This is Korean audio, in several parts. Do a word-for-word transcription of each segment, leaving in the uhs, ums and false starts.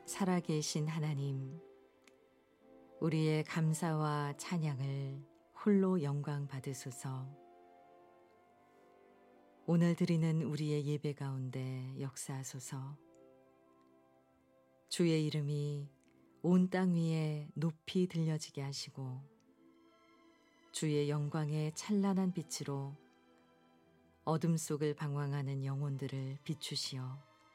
살아계신 하나님, 우리의 감사와 찬양을 홀로 영광 받으소서. 오늘 드리는 우리의 예배 가운데 역사하소서. 주의 이름이 온 땅 위에 높이 들려지게 하시고 주의 영광의 찬란한 빛으로 어둠 속을 방황하는 영혼들을 비추시어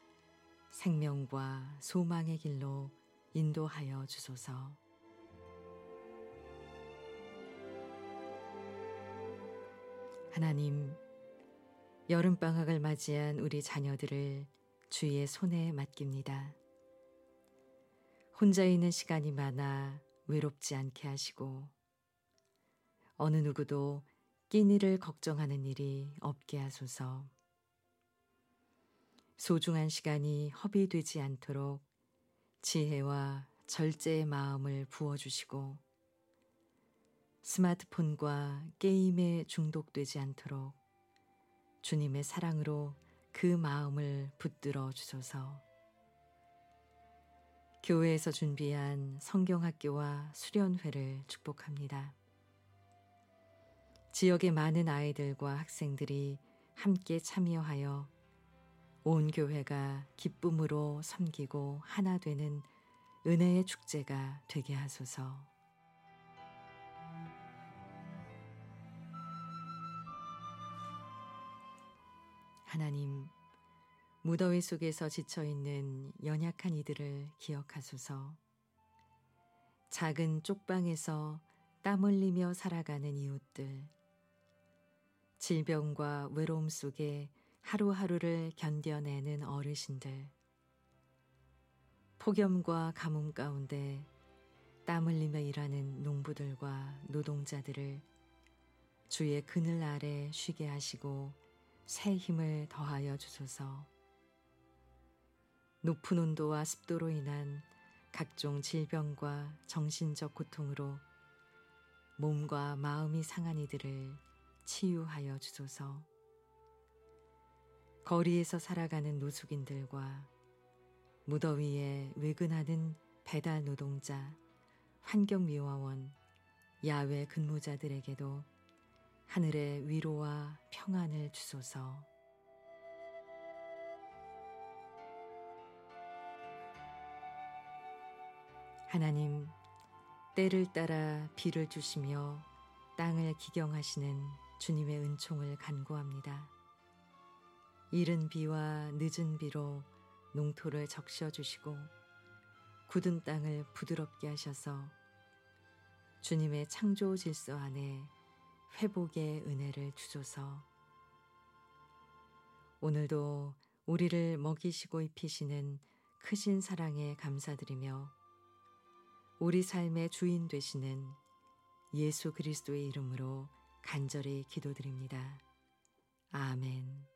생명과 소망의 길로 인도하여 주소서. 하나님, 여름방학을 맞이한 우리 자녀들을 주의 손에 맡깁니다. 혼자 있는 시간이 많아 외롭지 않게 하시고 어느 누구도 끼니를 걱정하는 일이 없게 하소서. 소중한 시간이 허비되지 않도록 지혜와 절제의 마음을 부어주시고 스마트폰과 게임에 중독되지 않도록 주님의 사랑으로 그 마음을 붙들어 주소서. 교회에서 준비한 성경학교와 수련회를 축복합니다. 지역의 많은 아이들과 학생들이 함께 참여하여 온 교회가 기쁨으로 섬기고 하나 되는 은혜의 축제가 되게 하소서. 하나님, 무더위 속에서 지쳐있는 연약한 이들을 기억하소서. 작은 쪽방에서 땀 흘리며 살아가는 이웃들, 질병과 외로움 속에 하루하루를 견뎌내는 어르신들, 폭염과 가뭄 가운데 땀 흘리며 일하는 농부들과 노동자들을 주의 그늘 아래 쉬게 하시고 새 힘을 더하여 주소서. 높은 온도와 습도로 인한 각종 질병과 정신적 고통으로 몸과 마음이 상한 이들을 치유하여 주소서. 거리에서 살아가는 노숙인들과 무더위에 외근하는 배달 노동자, 환경미화원, 야외 근무자들에게도 하늘의 위로와 평안을 주소서. 하나님, 때를 따라 비를 주시며 땅을 기경하시는 주님의 은총을 간구합니다. 이른 비와 늦은 비로 농토를 적셔주시고 굳은 땅을 부드럽게 하셔서 주님의 창조 질서 안에 회복의 은혜를 주소서. 오늘도 우리를 먹이시고 입히시는 크신 사랑에 감사드리며 우리 삶의 주인 되시는 예수 그리스도의 이름으로 간절히 기도드립니다. 아멘.